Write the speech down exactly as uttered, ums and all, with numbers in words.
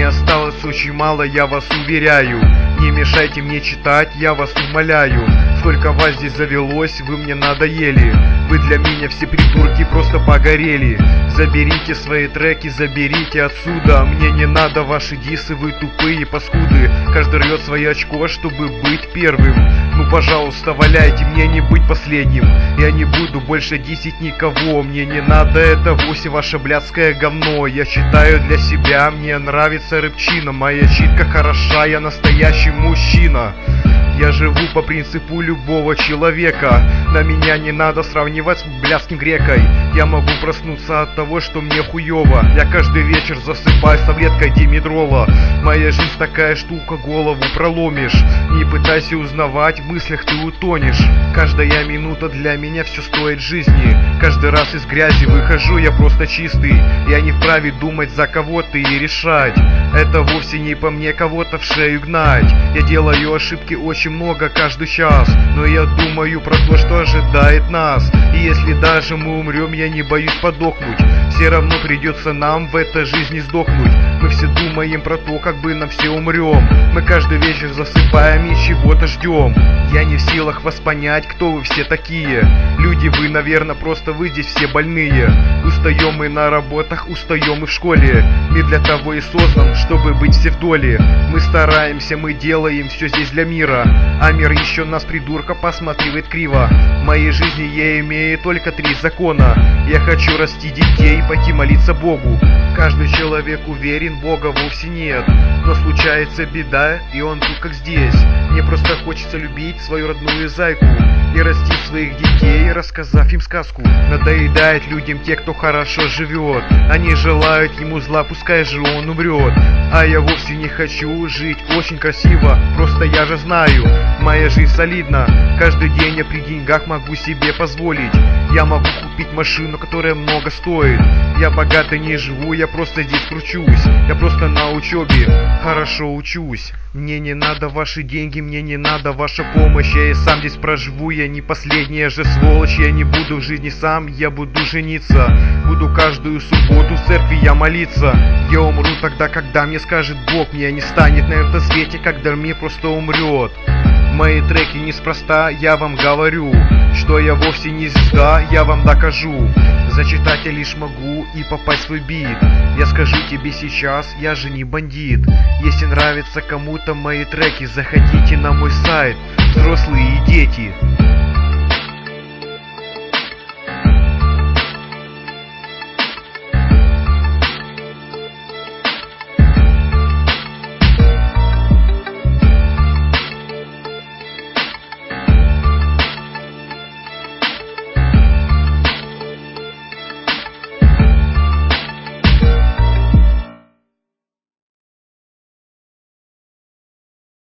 осталось очень мало, я вас уверяю. Не мешайте мне читать, я вас умоляю. Сколько вас здесь завелось, вы мне надоели. Вы для меня все придурки просто погорели. Заберите свои треки, заберите отсюда. Мне не надо ваши дисы, вы тупые паскуды. Каждый рвет свое очко, чтобы быть первым. Ну пожалуйста, валяйте, мне не быть последним. Я не буду больше десять никого. Мне не надо это вовсе ваше блядское говно. Я читаю для себя, мне нравится рэпчина. Моя читка хороша, я настоящий мужчина. Я живу по принципу любого человека. На меня не надо сравнивать с блядским грекой. Я могу проснуться от того, что мне хуёво. Я каждый вечер засыпаю с таблеткой димедрола. Моя жизнь такая штука, голову проломишь. Не пытайся узнавать, в мыслях ты утонешь. Каждая минута для меня все стоит жизни. Каждый раз из грязи выхожу, я просто чистый. Я не вправе думать за кого-то и решать. Это вовсе не по мне кого-то в шею гнать. Я делаю ошибки очень много каждый час, но я думаю про то, что ожидает нас. И если даже мы умрем, я не боюсь подохнуть. Все равно придется нам в этой жизни сдохнуть. Мы все думаем про то, как бы нам все умрем. Мы каждый вечер засыпаем и чего-то ждем. Я не в силах вас понять, кто вы все такие. Люди вы, наверное, просто вы здесь все больные. Устаем мы на работах, устаем мы в школе. Мир для того и создан, чтобы быть все в доле. Мы стараемся, мы делаем все здесь для мира. А мир еще нас, придурка, посматривает криво. В моей жизни я имею только три закона. Я хочу расти детей, пойти молиться Богу. Каждый человек уверен, Бога вовсе нет. Но случается беда, и он тут как здесь. Мне просто хочется любить свою родную зайку и растить своих детей, рассказав им сказку. Надоедает людям те, кто хорошо живет. Они желают ему зла, пускай же он умрет. А я вовсе не хочу жить очень красиво. Просто я же знаю, моя жизнь солидна. Каждый день я при деньгах могу себе позволить. Я могу купить машину, которая много стоит. Я богато не живу, я просто здесь кручусь. Я просто на учебе хорошо учусь. Мне не надо ваши деньги, мне не надо ваша помощь. Я и сам здесь проживу, я не последняя же сволочь. Я не буду в жизни сам, я буду жениться. Буду каждую субботу в церкви я молиться. Я умру тогда, когда мне скажет Бог. Меня не станет на этом свете, когда мир просто умрет. Мои треки неспроста, я вам говорю, что я вовсе не звезда, я вам докажу. Зачитать я лишь могу и попасть в свой бит. Я скажу тебе сейчас, я же не бандит. Если нравятся кому-то мои треки, заходите на мой сайт, взрослые и дети.